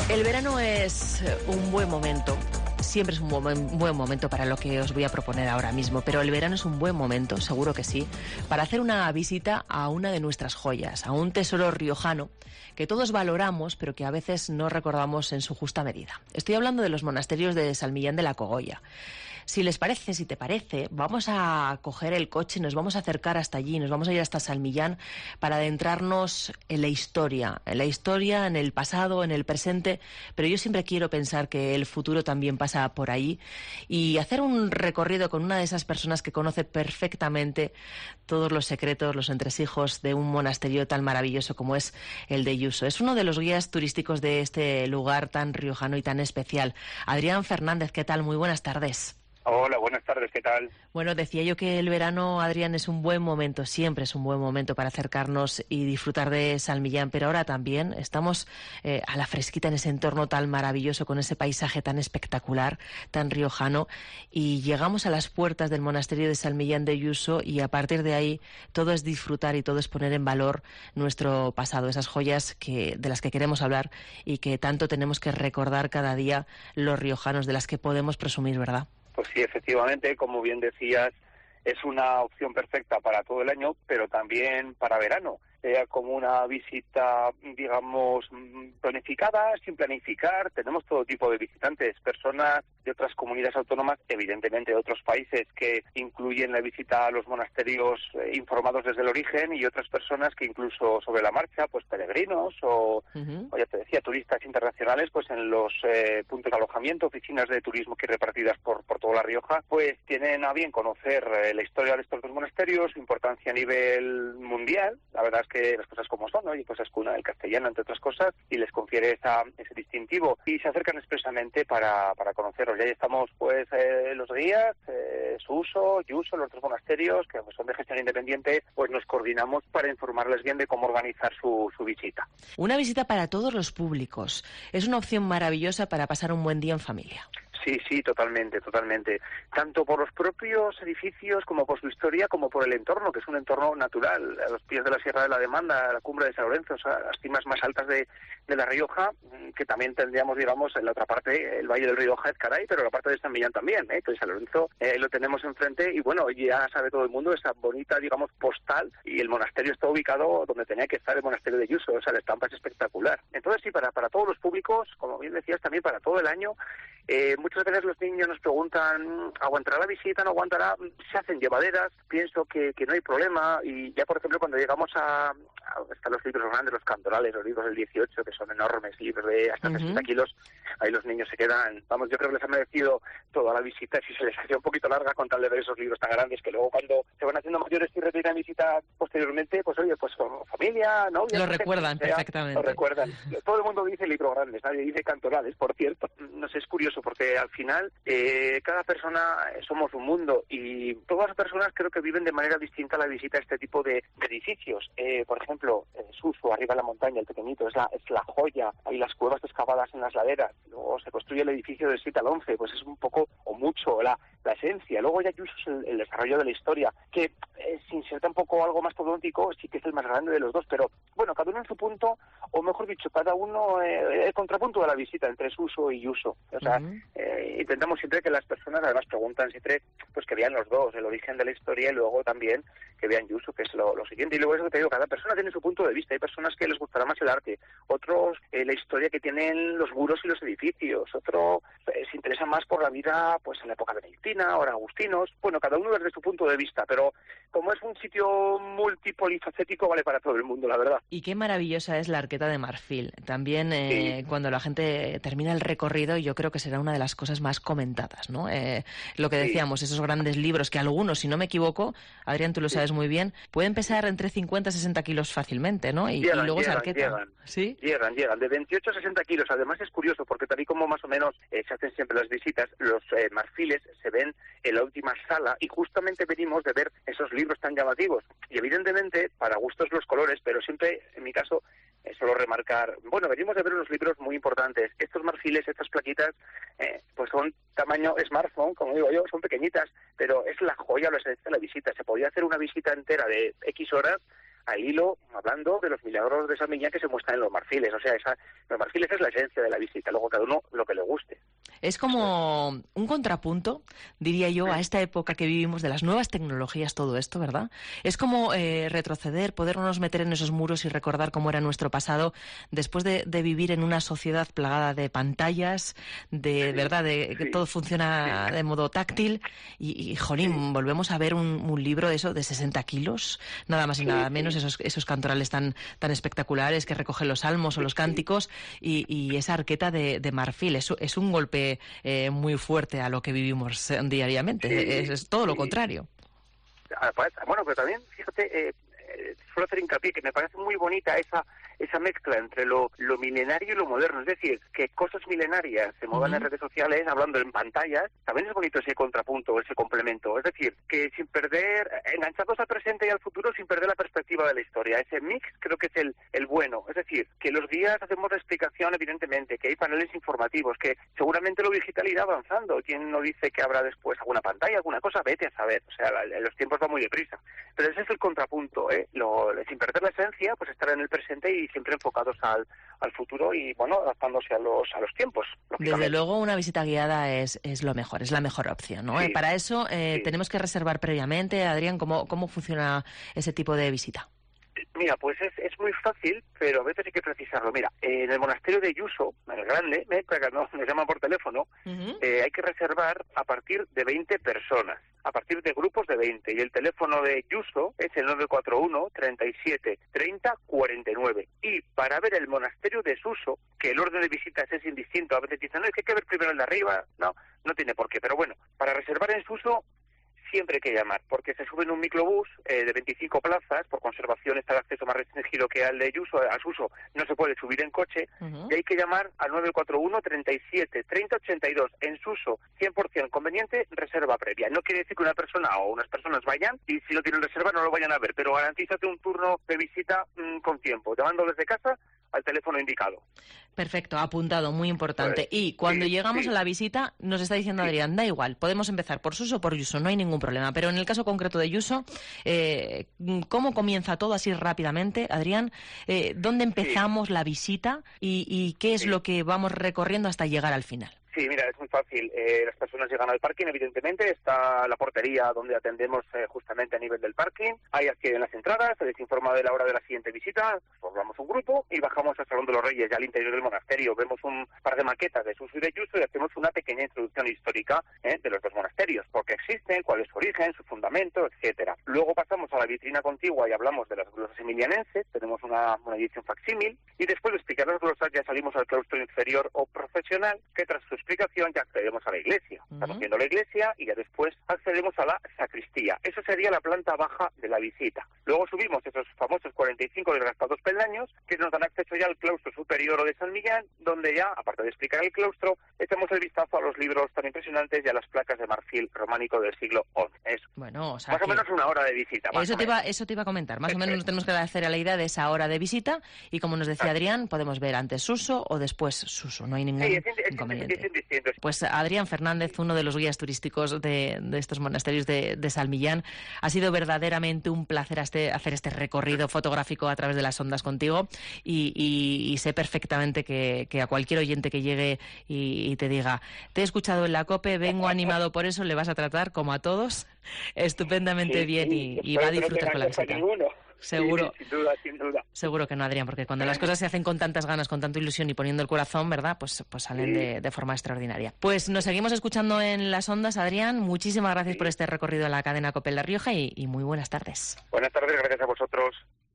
El verano es un buen momento. Siempre es un buen momento para lo que os voy a proponer ahora mismo, pero el verano es un buen momento, seguro que sí, para hacer una visita a una de nuestras joyas, a un tesoro riojano que todos valoramos, pero que a veces no recordamos en su justa medida. Estoy hablando de los monasterios de San Millán de la Cogolla. Si les parece, si te parece, vamos a coger el coche, nos vamos a acercar hasta allí, nos vamos a ir hasta San Millán para adentrarnos en la historia, en el pasado, en el presente, pero yo siempre quiero pensar que el futuro también pasa por ahí y hacer un recorrido con una de esas personas que conoce perfectamente todos los secretos, los entresijos de un monasterio tan maravilloso como es el de Yuso. Es uno de los guías turísticos de este lugar tan riojano y tan especial. Adrián Fernández, ¿qué tal? Muy buenas tardes. Hola, buenas tardes, ¿qué tal? Bueno, decía yo que el verano, Adrián, es un buen momento, siempre es un buen momento para acercarnos y disfrutar de San Millán, pero ahora también estamos a la fresquita en ese entorno tan maravilloso, con ese paisaje tan espectacular, tan riojano, y llegamos a las puertas del monasterio de San Millán de Yuso y a partir de ahí todo es disfrutar y todo es poner en valor nuestro pasado, esas joyas de las que queremos hablar y que tanto tenemos que recordar cada día los riojanos, de las que podemos presumir, ¿verdad? Pues sí, efectivamente, como bien decías, es una opción perfecta para todo el año, pero también para verano. Como una visita, digamos, planificada, sin planificar. Tenemos todo tipo de visitantes, personas de otras comunidades autónomas, evidentemente de otros países, que incluyen la visita a los monasterios informados desde el origen, y otras personas que incluso sobre la marcha, pues peregrinos o ya te decía, turistas internacionales, pues en los puntos de alojamiento, oficinas de turismo que repartidas por toda La Rioja, pues tienen a bien conocer la historia de estos dos monasterios, su importancia a nivel mundial. La verdad es que las cosas como son, ¿no? Y pues es cuna del castellano, entre otras cosas, y les confiere ese distintivo, y se acercan expresamente para conocerlos. Y ahí estamos, pues, los guías, Suso, Yuso, los otros monasterios, que son de gestión independiente, pues nos coordinamos para informarles bien de cómo organizar su visita. Una visita para todos los públicos. Es una opción maravillosa para pasar un buen día en familia. Sí, totalmente. Tanto por los propios edificios, como por su historia, como por el entorno, que es un entorno natural, a los pies de la Sierra de la Demanda, a la cumbre de San Lorenzo, o sea, las cimas más altas de La Rioja, que también tendríamos, digamos, en la otra parte, el Valle del Rioja, Ezcaray, pero la parte de San Millán también, que San Lorenzo lo tenemos enfrente, y bueno, ya sabe todo el mundo esa bonita, digamos, postal, y el monasterio está ubicado donde tenía que estar el monasterio de Yuso, o sea, la estampa es espectacular. Entonces sí, para todos los públicos, como bien decías, también para todo el año. Muchas veces los niños nos preguntan, ¿aguantará la visita, no aguantará? Se hacen llevaderas, pienso que no hay problema, y ya, por ejemplo, cuando llegamos están los libros grandes, los cantorales, los libros del 18, que son enormes, libros de hasta 60 kilos, ahí los niños se quedan, vamos, yo creo que les ha merecido toda la visita, si se les hacía un poquito larga con tal de ver esos libros tan grandes, que luego cuando se van haciendo mayores y retiran visita posteriormente, pues oye, pues con familia, ¿no? Lo recuerdan perfectamente. Lo recuerdan. Todo el mundo dice libros grandes, nadie dice cantorales, por cierto. No sé, es curioso, porque al final cada persona somos un mundo, y todas las personas creo que viven de manera distinta la visita a este tipo de edificios. Por ejemplo, Suso, arriba en la montaña, el pequeñito, es la joya, hay las cuevas excavadas en las laderas, luego se construye el edificio del 7 al 11, pues es un poco o mucho la esencia. Luego ya Yuso es el desarrollo de la historia, que sin ser tampoco algo mastodóntico, sí que es el más grande de los dos, pero bueno, cada uno en su punto, o mejor dicho, cada uno el contrapunto de la visita entre Suso y Yuso. O sea, intentamos siempre que las personas, además preguntan siempre, pues que vean los dos, el origen de la historia, y luego también que vean Yuso, que es lo siguiente. Y luego eso que te digo, cada persona tiene su punto de vista. Hay personas que les gustará más el arte, otros la historia que tienen los muros y los edificios, otros se interesan más por la vida, pues en la época benedictina, ahora agustinos. Bueno, cada uno desde su punto de vista, pero como es un sitio multipolifacético, vale para todo el mundo, la verdad. Y qué maravillosa es la Arqueta de Marfil. También cuando la gente termina el recorrido, yo creo que será una de las cosas más comentadas, ¿no? Lo que decíamos, esos grandes libros que algunos, si no me equivoco, Adrián, tú lo sabes muy bien, pueden pesar entre 50 y 60 kilos fácilmente, ¿no? Y luego esa Arqueta. Llegan. ¿Sí? Llegan, de 28 a 60 kilos. Además es curioso, porque tal y como más o menos se hacen siempre las visitas, los marfiles se ven en la última sala, y justamente venimos de ver esos libros tan llamativos. Y evidentemente, para gustos los colores, pero siempre, en mi caso, solo remarcar, bueno, venimos de ver unos libros muy importantes. Estos marfiles, estas plaquitas, pues son tamaño smartphone, como digo yo, son pequeñitas, pero es la joya, lo esencial de la visita. Se podía hacer una visita entera de X horas al hilo hablando de los milagros de San Millán que se muestran en los marfiles. O sea, los marfiles es la esencia de la visita, luego cada uno lo que le guste. Es como un contrapunto, diría yo, a esta época que vivimos de las nuevas tecnologías, todo esto, ¿verdad? Es como retroceder, podernos meter en esos muros y recordar cómo era nuestro pasado después de vivir en una sociedad plagada de pantallas, ¿verdad? De que todo funciona de modo táctil y jolín, volvemos a ver un libro de eso de 60 kilos, nada más y nada menos, esos cantorales tan espectaculares que recogen los salmos o los cánticos y esa arqueta de marfil. Es un golpe muy fuerte a lo que vivimos diariamente. Es todo lo contrario. Bueno, pero también, fíjate, suelo hacer hincapié que me parece muy bonita esa mezcla entre lo milenario y lo moderno. Es decir, que cosas milenarias se muevan en redes sociales, hablando en pantallas. También es bonito ese contrapunto, ese complemento. Es decir, que sin perder, enganchados al presente y al futuro sin perder la perspectiva de la historia. Ese mix creo que es el bueno. Es decir, que los guías hacemos la explicación, evidentemente, que hay paneles informativos, que seguramente lo digital irá avanzando. ¿Quién no dice que habrá después alguna pantalla, alguna cosa? Vete a saber. O sea, los tiempos van muy deprisa. Pero ese es el contrapunto, sin perder la esencia, pues estar en el presente y siempre enfocados al futuro y, bueno, adaptándose a los tiempos. Desde luego, una visita guiada es lo mejor, es la mejor opción, ¿no? Sí, para eso tenemos que reservar previamente. Adrián, ¿cómo funciona ese tipo de visita? Mira, pues es muy fácil, pero a veces hay que precisarlo. Mira, en el monasterio de Yuso, en el grande, nos llaman por teléfono, hay que reservar a partir de 20 personas, a partir de grupos de 20. Y el teléfono de Yuso es el 941 37 30 49. Y para ver el monasterio de Suso, que el orden de visitas es indistinto, a veces dicen, no, es que hay que ver primero el de arriba. No tiene por qué. Pero bueno, para reservar en Suso siempre hay que llamar, porque se sube en un microbús de 25 plazas, por conservación está el acceso más restringido que al de Yuso, a Suso no se puede subir en coche, y hay que llamar al 941 37 30 82. En Suso, 100% conveniente, reserva previa. No quiere decir que una persona o unas personas vayan y si no tienen reserva no lo vayan a ver, pero garantízate un turno de visita con tiempo, llamando desde casa al teléfono indicado. Perfecto, apuntado, muy importante. Y cuando llegamos a la visita, nos está diciendo Adrián, da igual, podemos empezar por Suso o por Yuso, no hay ningún problema. Pero en el caso concreto de Yuso, ¿cómo comienza todo así rápidamente, Adrián? ¿Dónde empezamos la visita y qué es lo que vamos recorriendo hasta llegar al final? Sí, mira, es muy fácil. Las personas llegan al parking, evidentemente, está la portería donde atendemos justamente a nivel del parking. Ahí acceden las entradas, se les informa de la hora de la siguiente visita, formamos un grupo y bajamos al Salón de los Reyes, ya al interior del monasterio. Vemos un par de maquetas de Suso y de Yuso y hacemos una pequeña introducción histórica de los dos monasterios, por qué existen, cuál es su origen, su fundamento, etcétera. Luego pasamos a la vitrina contigua y hablamos de las glosas emilianenses, tenemos una edición facsímil, y después de explicar las glosas ya salimos al claustro inferior o profesional, que tras su explicación ya accedemos a la iglesia. Estamos viendo la iglesia y ya después accedemos a la sacristía. Eso sería la planta baja de la visita. Luego subimos esos famosos 45 desgastados peldaños que nos dan acceso ya al claustro superior o de San Millán, donde ya, aparte de explicar el claustro, echamos el vistazo a los libros tan impresionantes y a las placas de marfil románico del siglo XI. Bueno, o sea, más o menos una hora de visita. Eso te iba a comentar. Más o menos nos tenemos que hacer a la idea de esa hora de visita y, como nos decía Adrián, podemos ver antes Suso o después Suso. No hay ningún inconveniente. Pues Adrián Fernández, uno de los guías turísticos de estos monasterios de San Millán, ha sido verdaderamente un placer hacer este recorrido fotográfico a través de las ondas contigo y sé perfectamente que a cualquier oyente que llegue y te diga, te he escuchado en la COPE, vengo animado por eso, le vas a tratar como a todos estupendamente bien y va a disfrutar con la visita. Seguro. Sí, sin duda. Seguro que no, Adrián, porque cuando las cosas se hacen con tantas ganas, con tanta ilusión y poniendo el corazón, ¿verdad? Pues salen de forma extraordinaria. Pues nos seguimos escuchando en las ondas, Adrián. Muchísimas gracias por este recorrido a la cadena COPE en La Rioja y muy buenas tardes. Buenas tardes, gracias a vosotros.